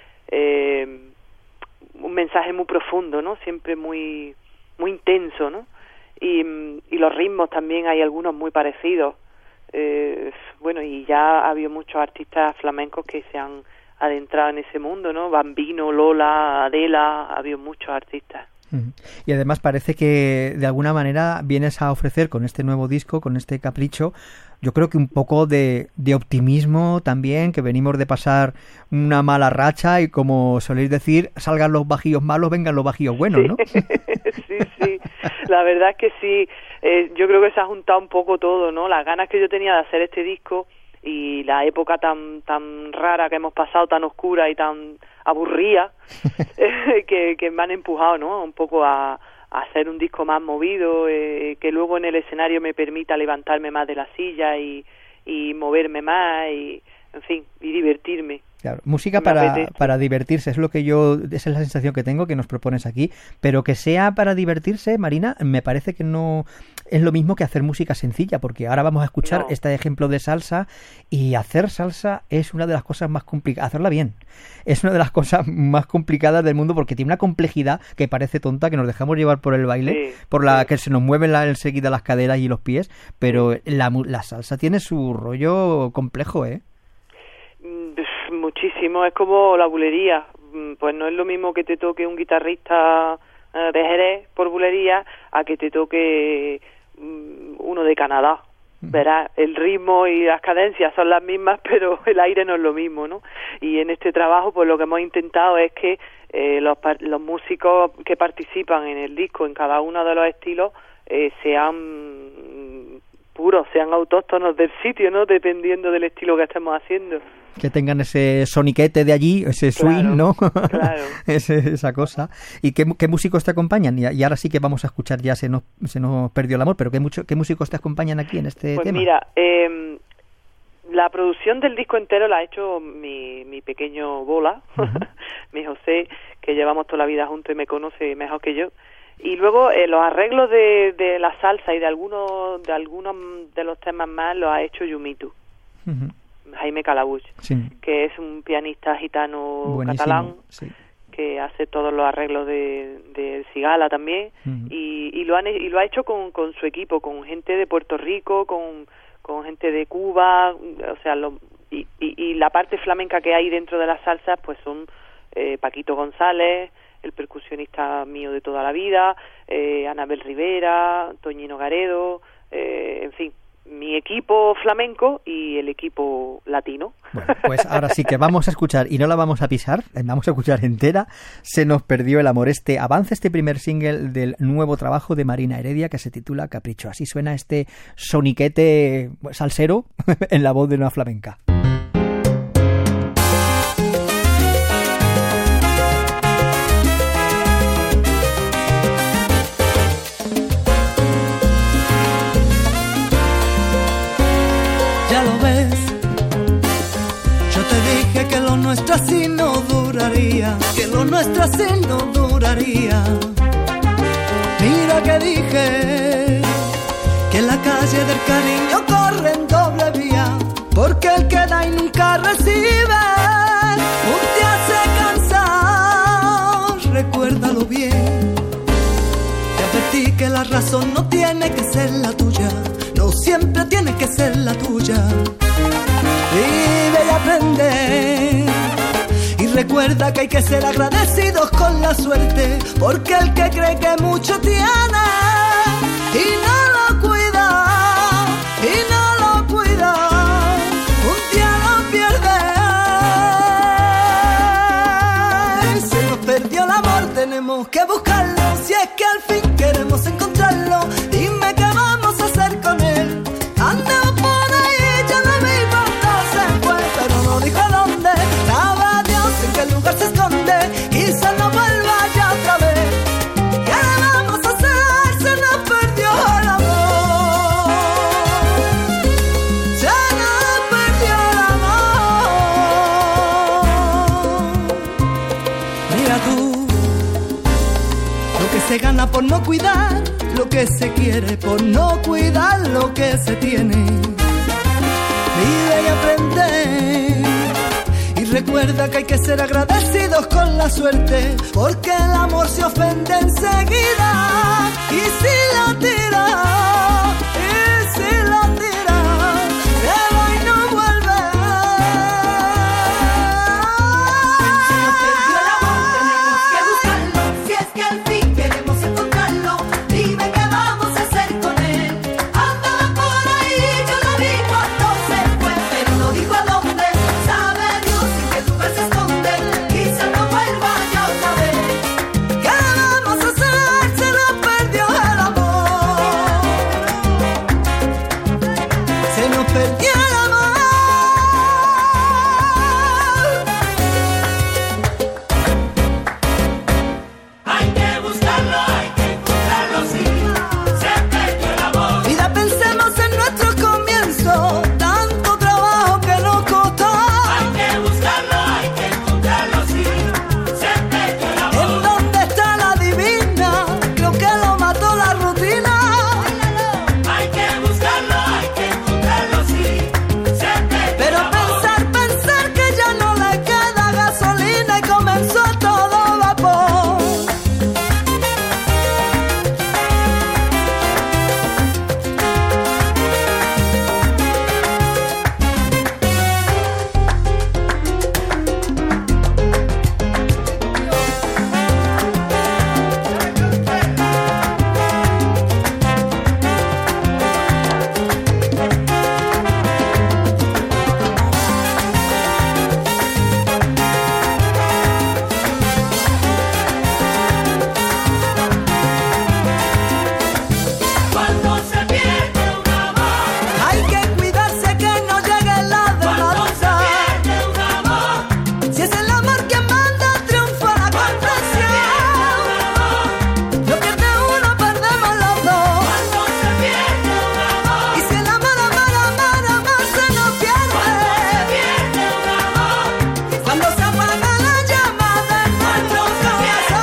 un mensaje muy profundo, ¿no? Siempre muy muy intenso, ¿no? Y los ritmos también hay algunos muy parecidos. Bueno, y ya ha habido muchos artistas flamencos que se han adentrado en ese mundo, ¿no? Bambino, Lola, Adela, ha habido muchos artistas. Y además parece que de alguna manera vienes a ofrecer con este nuevo disco, con este Capricho, yo creo que un poco de optimismo también, que venimos de pasar una mala racha y, como soléis decir, salgan los bajíos malos, vengan los bajíos buenos, ¿no? Sí, la verdad es que sí. Yo creo que se ha juntado un poco todo, ¿no? Las ganas que yo tenía de hacer este disco y la época tan rara que hemos pasado, tan oscura y tan aburrida, que me han empujado, ¿no? Un poco a hacer un disco más movido, que luego en el escenario me permita levantarme más de la silla y moverme más y, en fin, y divertirme. Claro, música para divertirse, es lo que esa es la sensación que tengo, que nos propones aquí, pero que sea para divertirse, Marina, me parece que no es lo mismo que hacer música sencilla, porque ahora vamos a escuchar este ejemplo de salsa, y hacer salsa es una de las cosas más complicadas, hacerla bien, es una de las cosas más complicadas del mundo, porque tiene una complejidad que parece tonta, que nos dejamos llevar por el baile, por la que se nos mueven enseguida las caderas y los pies, pero la salsa tiene su rollo complejo, ¿eh? Muchísimo, es como la bulería, pues no es lo mismo que te toque un guitarrista de Jerez por bulería a que te toque uno de Canadá. Verás, el ritmo y las cadencias son las mismas, pero el aire no es lo mismo, ¿no? Y en este trabajo, pues lo que hemos intentado es que los músicos que participan en el disco, en cada uno de los estilos, sean puros, sean autóctonos del sitio, ¿no? Dependiendo del estilo que estemos haciendo. Que tengan ese soniquete de allí, ese swing, ¿no? Claro. esa cosa. ¿Y qué músicos te acompañan? Y ahora sí que vamos a escuchar, ya se nos perdió el amor, pero ¿qué músicos te acompañan aquí en este tema? Pues mira, la producción del disco entero la ha hecho mi pequeño Bola, mi José, que llevamos toda la vida juntos y me conoce mejor que yo. Y luego los arreglos de la salsa y de algunos de los temas más los ha hecho Yumitu. Jaime Calabuch, que es un pianista gitano buenísimo, catalán, que hace todos los arreglos de Cigala también, y lo ha hecho con su equipo, con gente de Puerto Rico, con gente de Cuba, o sea, y la parte flamenca que hay dentro de las salsas, pues son Paquito González, el percusionista mío de toda la vida, Anabel Rivera, Toñino Garedo, en fin, mi equipo flamenco y el equipo latino. Bueno, pues ahora sí que vamos a escuchar, y no la vamos a pisar, vamos a escuchar entera, Se nos perdió el amor, este primer single del nuevo trabajo de Marina Heredia, que se titula Capricho. Así suena este soniquete salsero en la voz de una flamenca. Que lo nuestro así no duraría, que lo nuestro así no duraría. Mira que dije que en la calle del cariño corre en doble vía, porque el que da y nunca recibe un día se cansa. Recuérdalo bien, te advertí que la razón no tiene que ser la tuya, no siempre tiene que ser la tuya. Vive y aprende, y recuerda que hay que ser agradecidos con la suerte, porque el que cree que mucho tiene y no lo cuida, buscar se esconde, quizás no vuelva ya otra vez. ¿Qué le vamos a hacer? Se nos perdió el amor. Se nos perdió el amor. Mira tú, lo que se gana por no cuidar, lo que se quiere por no cuidar lo que se tiene. Vive y aprende y recuerda que hay que ser agradecidos con la suerte, porque el amor se ofende enseguida. Y si la tira, se va y no vuelve. Se nos perdió el amor, tenemos que buscarlo. Si es que al fin queremos encontrarlo, dime qué vamos a hacer con él. Andaba por ahí, yo lo vi cuando se fue, pero no dijo a dónde. Sabe Dios en qué lugar se esconde, quizá no vuelva ya otra vez. ¿Qué vamos a hacer? Se nos perdió el amor. Se nos perdió el amor. Hay que buscarlo, hay que encontrarlo, sí. Se perdió el amor. Vida, pensemos en nuestro comienzo, tanto trabajo que nos costó. Hay que buscarlo, hay que encontrarlo, sí. Se perdió el amor. ¿En dónde está la divina? Creo que lo mató la rutina. Hay que buscarlo, hay que encontrarlo, sí. Se perdió Pero el amor. pensar que ya no le queda gasolina y comenzó todo vapor. Cuando se pierde un amor, Hay que cuidarse que no llegue la cuando se demanda. pierde un amor, Si es el amor quien manda, triunfa la comprensión. No pierde uno, perdemos los dos. cuando se pierde un amor, Y si el amor se nos pierde. pierde un amor, Cuando se apaga la llama de nuestro corazón.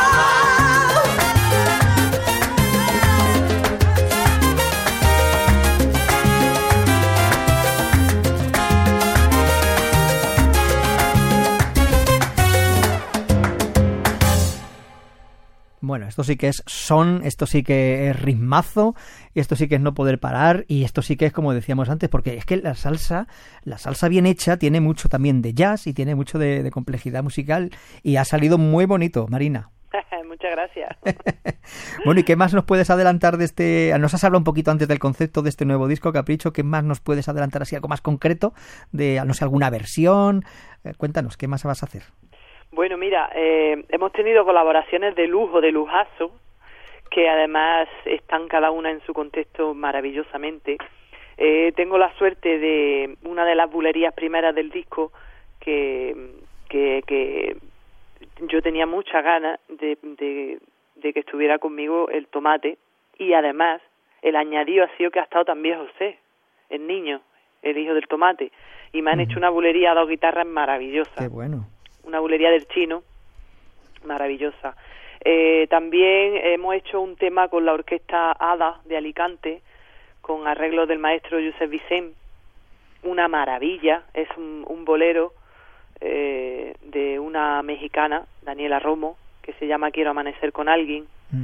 Bueno, esto sí que es son, esto sí que es ritmazo, y esto sí que es no poder parar, y esto sí que es como decíamos antes, porque es que la salsa bien hecha tiene mucho también de jazz y tiene mucho de complejidad musical, y ha salido muy bonito, Marina. Muchas gracias. Bueno, ¿y qué más nos puedes adelantar de este? Nos has hablado un poquito antes del concepto de este nuevo disco, Capricho. ¿Qué más nos puedes adelantar así, algo más concreto? De, no sé, alguna versión. Cuéntanos, ¿qué más vas a hacer? Bueno, mira, hemos tenido colaboraciones de lujo, de lujazo, que además están cada una en su contexto maravillosamente. Tengo la suerte de una de las bulerías primeras del disco que yo tenía muchas ganas de que estuviera conmigo el Tomate, y además el añadido ha sido que ha estado también José, el niño, el hijo del Tomate, y me han hecho una bulería a 2 guitarras maravillosa. Qué bueno. Una bulería del Chino, maravillosa. También hemos hecho un tema con la orquesta Ada de Alicante, con arreglos del maestro Josep Vicent, una maravilla, es un bolero de una mexicana, Daniela Romo, que se llama Quiero amanecer con alguien.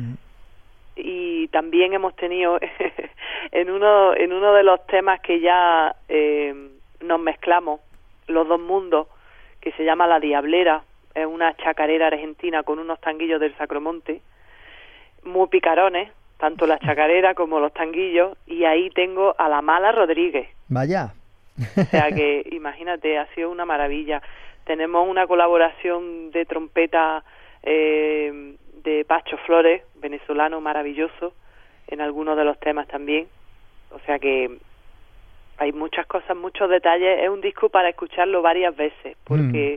Y también hemos tenido en uno de los temas que ya nos mezclamos los dos mundos, que se llama La Diablera, es una chacarera argentina con unos tanguillos del Sacromonte, muy picarones, tanto la chacarera como los tanguillos, y ahí tengo a la Mala Rodríguez. Vaya. O sea que, imagínate, ha sido una maravilla. Tenemos una colaboración de trompeta de Pacho Flores, venezolano maravilloso, en algunos de los temas también. O sea que hay muchas cosas, muchos detalles. Es un disco para escucharlo varias veces, porque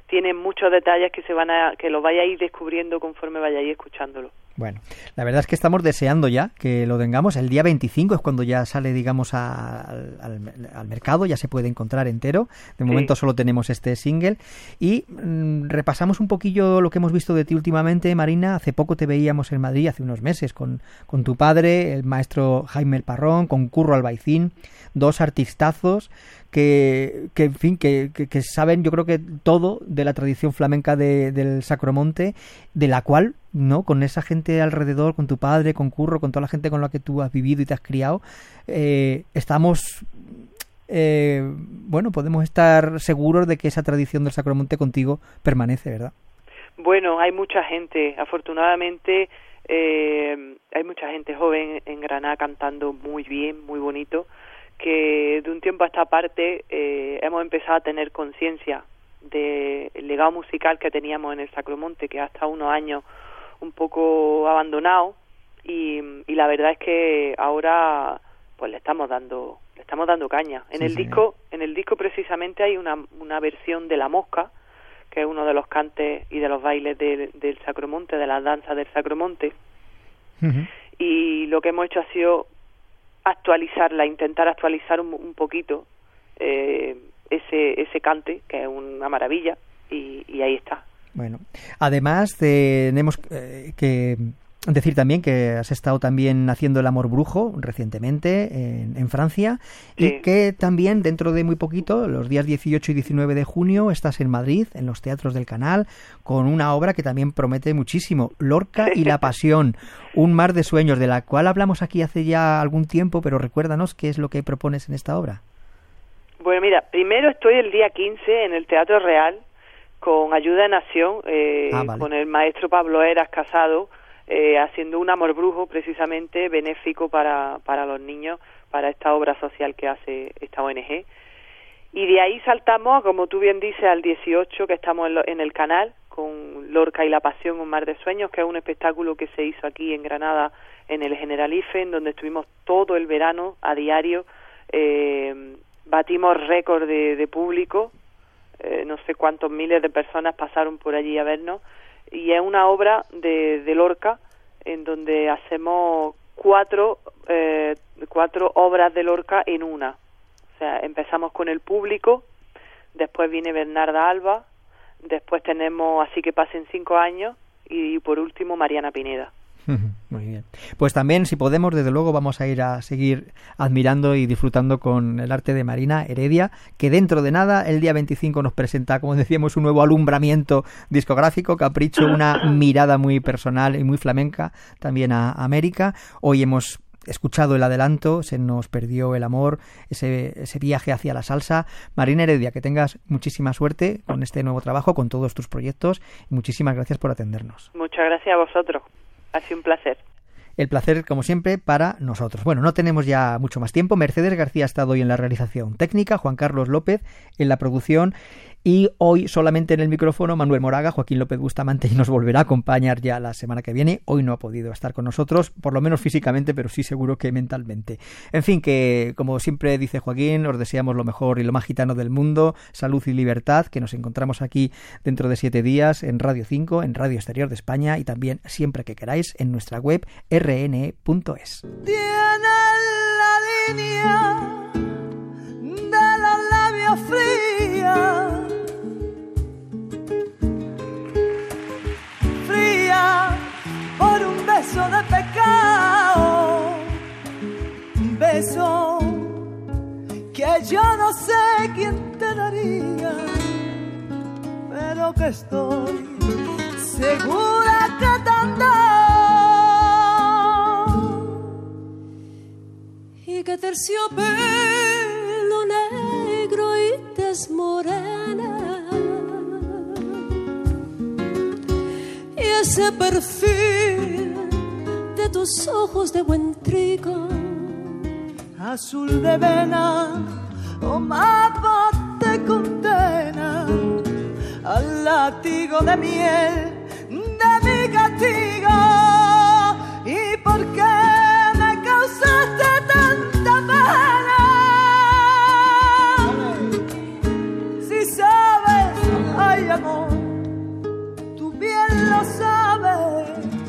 tiene muchos detalles que lo vayáis descubriendo conforme vayáis escuchándolo. Bueno, la verdad es que estamos deseando ya que lo tengamos. El día 25 es cuando ya sale, digamos, al mercado, ya se puede encontrar entero. De momento solo tenemos este single. Y repasamos un poquillo lo que hemos visto de ti últimamente, Marina. Hace poco te veíamos en Madrid, hace unos meses, con tu padre, el maestro Jaime El Parrón, con Curro Albaicín, dos artistazos que en fin, que saben, yo creo que todo de la tradición flamenca del Sacromonte, de la cual, ¿no?, con esa gente alrededor, con tu padre, con Curro, con toda la gente con la que tú has vivido y te has criado, estamos, bueno, podemos estar seguros de que esa tradición del Sacromonte contigo permanece, ¿verdad? Bueno, hay mucha gente, afortunadamente, hay mucha gente joven en Granada cantando muy bien, muy bonito, que de un tiempo a esta parte hemos empezado a tener conciencia del legado musical que teníamos en el Sacromonte, que hasta unos años un poco abandonado, y la verdad es que ahora pues le estamos dando caña. En el disco precisamente hay una versión de La Mosca, que es uno de los cantes y de los bailes del Sacromonte, de las danzas del Sacromonte. Uh-huh. Y lo que hemos hecho ha sido intentar actualizar un poquito ese cante, que es una maravilla, y ahí está. Bueno, además tenemos que decir también que has estado también haciendo El Amor Brujo recientemente en Francia, y que también dentro de muy poquito, los días 18 y 19 de junio, estás en Madrid, en los teatros del Canal, con una obra que también promete muchísimo, Lorca y la Pasión, un mar de sueños, de la cual hablamos aquí hace ya algún tiempo, pero recuérdanos qué es lo que propones en esta obra. Bueno, mira, primero estoy el día 15 en el Teatro Real con Ayuda de Nación, vale, con el maestro Pablo Eras Casado, haciendo un amor brujo precisamente benéfico para los niños, para esta obra social que hace esta ONG. Y de ahí saltamos, como tú bien dices, al 18, que estamos en el Canal, con Lorca y la Pasión, un mar de sueños, que es un espectáculo que se hizo aquí en Granada, en el Generalife, en donde estuvimos todo el verano a diario. Batimos récord de público, no sé cuántos miles de personas pasaron por allí a vernos, y es una obra de Lorca en donde hacemos cuatro obras de Lorca en una. O sea, empezamos con el público, después viene Bernarda Alba, después tenemos Así que pasen 5 años, y por último Mariana Pineda. Muy bien. Pues también, si podemos, desde luego vamos a ir a seguir admirando y disfrutando con el arte de Marina Heredia, que dentro de nada, el día 25, nos presenta, como decíamos, un nuevo alumbramiento discográfico, Capricho, una mirada muy personal y muy flamenca también a América. Hoy hemos escuchado el adelanto, Se nos perdió el amor, ese viaje hacia la salsa. Marina Heredia, que tengas muchísima suerte con este nuevo trabajo, con todos tus proyectos, y muchísimas gracias por atendernos. Muchas gracias a vosotros. Ha sido un placer. El placer, como siempre, para nosotros. Bueno, no tenemos ya mucho más tiempo. Mercedes García ha estado hoy en la realización técnica, Juan Carlos López en la producción, y hoy solamente en el micrófono Manuel Moraga. Joaquín López Bustamante nos volverá a acompañar ya la semana que viene. Hoy no ha podido estar con nosotros, por lo menos físicamente, pero sí seguro que mentalmente. En fin, que como siempre dice Joaquín, os deseamos lo mejor y lo más gitano del mundo, salud y libertad, que nos encontramos aquí dentro de 7 días en Radio 5, en Radio Exterior de España, y también siempre que queráis en nuestra web rne.es. Tiene la línea de los labios fría, por un beso de pecado, un beso que yo no sé quién te daría, pero que estoy segura que te han dado, y que terciopelo negro y tez morena, y ese perfil de tus ojos de buen trigo, azul de vena o mapa te condena al látigo de miel de mi castigo. ¿Y por qué me causaste tanta pena? Si sabes, ay amor, lo sabe,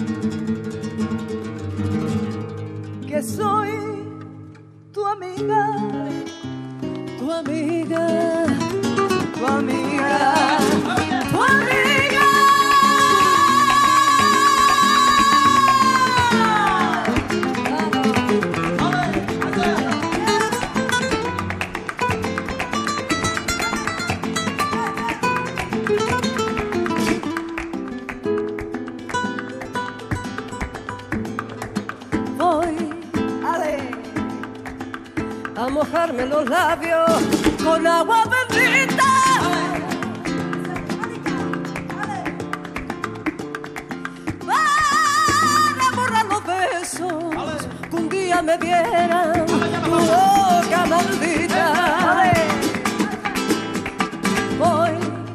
que soy tu amiga, tu amiga, tu amiga, tu amiga. A mojarme los labios con agua bendita. Para borrar los besos que un día me dieran tu boca maldita. Voy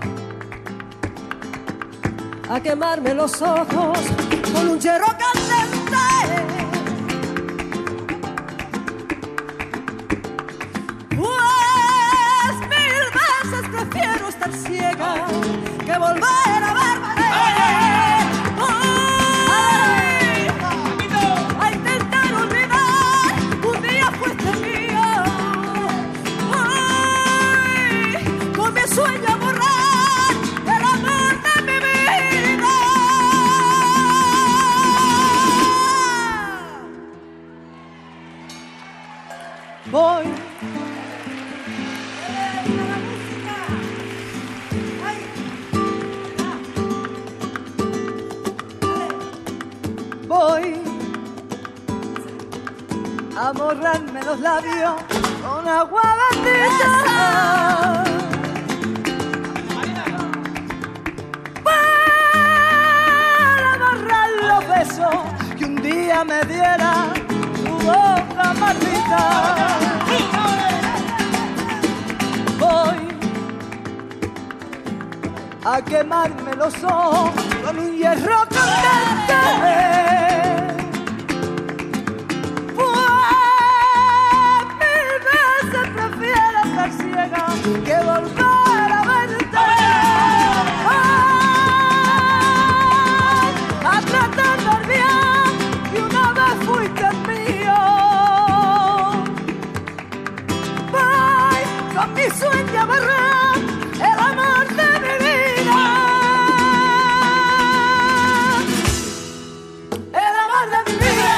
a quemarme los ojos con un hierro candente. Prefiero estar ciega que volver a verme. A intentar olvidar, un día fuiste mío. Con mi sueño a borrar el amor de mi vida. Voy a borrarme los labios con agua bendita. Para borrar los besos que un día me diera tu boca maldita. Voy a quemarme los ojos con un hierro candente. Ciega que volver a verte, a tratar bien que una vez fuiste mío. Voy con mi sueño a borrar el amor de mi vida, el amor de mi vida.